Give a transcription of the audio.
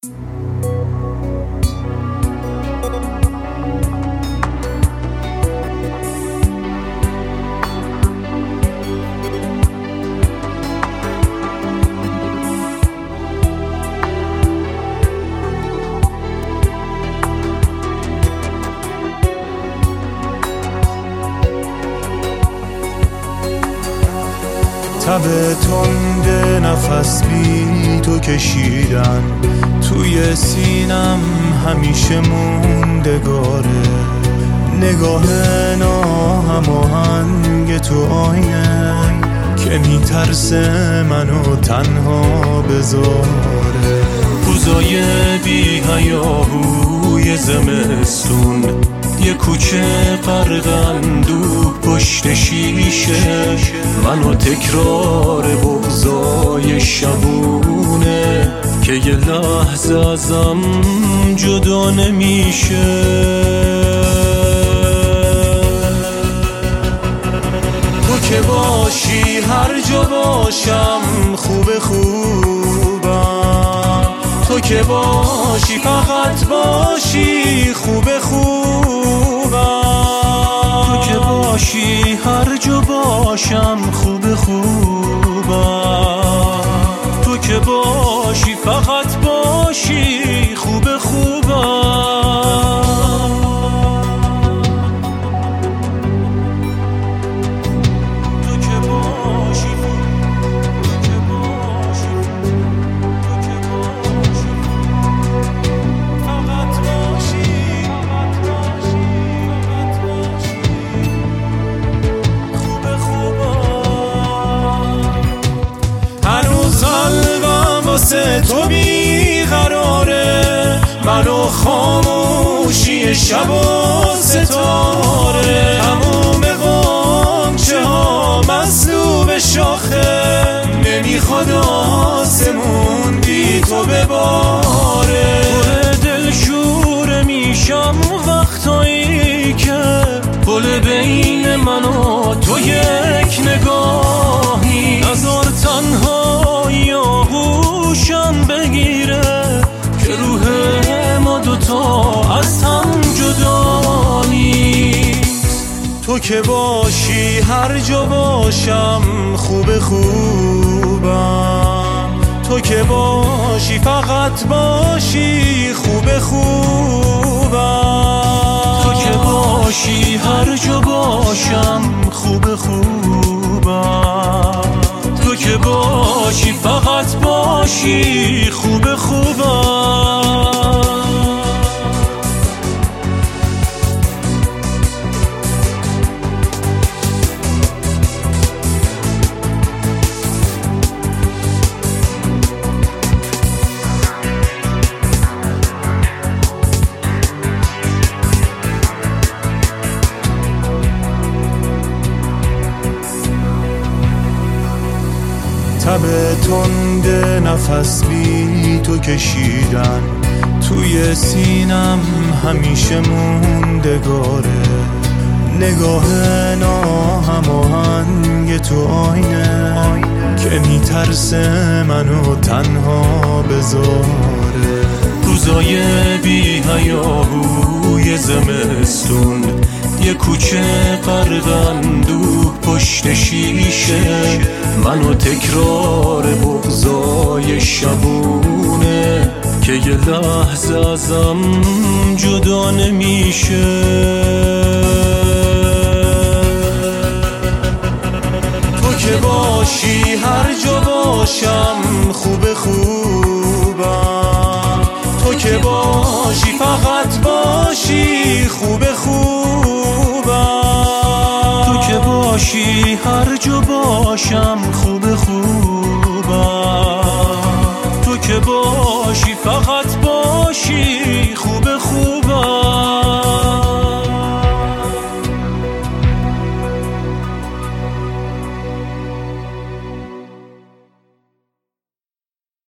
تب تند نفس بی تو کشیدن توی سینم همیشه موندگاره. نگاه ناهماهنگ تو آینه که میترسه منو تنها بذاره. روزای بی هیاهوی زمستون یه کوچه غرق‌اندوه پشت شیشه، منو تکرار بغضای شبونه که یه لحظه ازم جدا نمیشه. تو که باشی هر جا باشم خوبه خوبم، تو که باشی فقط باشی خوبه خوبم، تو که باشی هر جا باشم خوبه خوبم، تو که باشی فقط باشی خوبه خوبم. تو بیقراره، منو خاموشی شب و ستاره، تموم غنچه ها مصلوب شاخه، نمیخواد آسمون بی تو بباره. تو دلشوره میشم وقتایی که پل بین من و تو یک نگاهی، نذار تنهایی آغوشم بگیره که روح ما دوتا از هم جدا نیست. تو که باشی هر جا باشم خوبه خوبم، تو که باشی فقط باشی خوبه خوبم، تو که باشی هر جا باشم خوبه خوبم، تو که باشی فقط باشی خوبه خوبم. تب تند نفس بی تو کشیدن توی سینم همیشه موندگاره. نگاه ناهماهنگ تو آینه که میترسه منو تنها بذاره. روزای بی هیاهوی زمستون یه کوچه غرق‌اندوه پشت شیشه، منو تکرار بغضای شبونه که یه لحظه ازم جدا نمیشه. تو که باشی هر جا باشم خوبه خوبم، تو که باشی فقط باشی خوبه خوبم، تو که باشی هر جا باشم خوبه